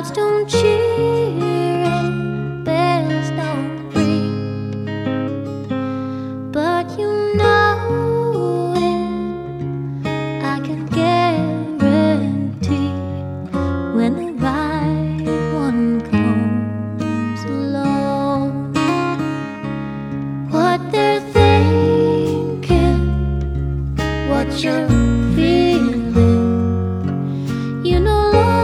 crowds don't cheer and bells don't ring, but you know it, I can guarantee when the right one comes along, what they're thinking, what you're